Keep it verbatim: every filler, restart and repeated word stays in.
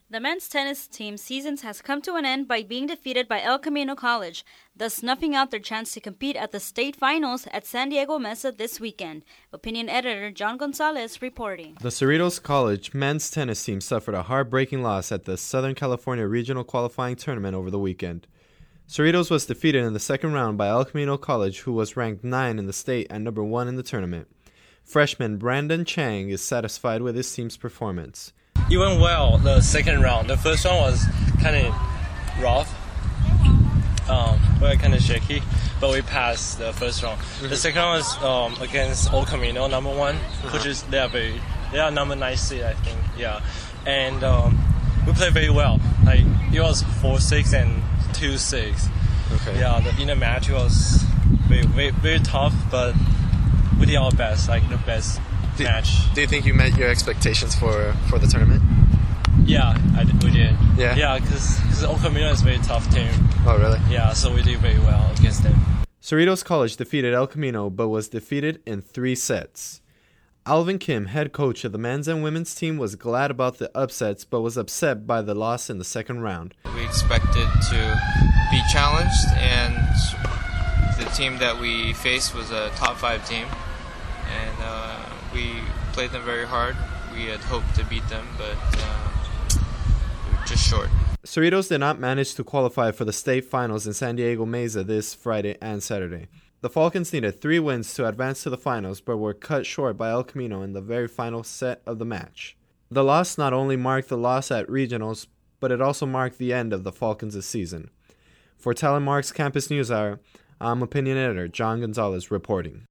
The men's tennis team's season has come to an end by being defeated by El Camino College, thus snuffing out their chance to compete at the state finals at San Diego Mesa this weekend. Opinion editor John Gonzalez reporting. The Cerritos College men's tennis team suffered a heartbreaking loss at the Southern California Regional Qualifying Tournament over the weekend. Cerritos was defeated in the second round by El Camino College, who was ranked nine in the state and number one in the tournament. Freshman Brandon Chang is satisfied with his team's performance. It went well, the second round. The first one was kind of rough, um, we kind of shaky, but we passed the first round. Mm-hmm. The second one was um, against El Camino, number one, uh-huh. which is, they are very, they are number nine seed, I think, yeah. And um, we played very well. Like, it was four six and two six. Okay. Yeah, the, in the match it was very, very, very tough, but we did our best, like the best. Do, match. do you think you met your expectations for, for the tournament? Yeah, I did, we did. Yeah? Yeah, because El Camino is a very tough team. Oh, really? Yeah, so we did very well against them. Cerritos College defeated El Camino, but was defeated in three sets. Alvin Kim, head coach of the men's and women's team, was glad about the upsets, but was upset by the loss in the second round. We expected to be challenged, and the team that we faced was a top five team. And uh, we played them very hard. We had hoped to beat them, but uh, we were just short. Cerritos did not manage to qualify for the state finals in San Diego Mesa this Friday and Saturday. The Falcons needed three wins to advance to the finals, but were cut short by El Camino in the very final set of the match. The loss not only marked the loss at regionals, but it also marked the end of the Falcons' season. For Telemark's Campus News Hour, I'm opinion editor John Gonzalez reporting.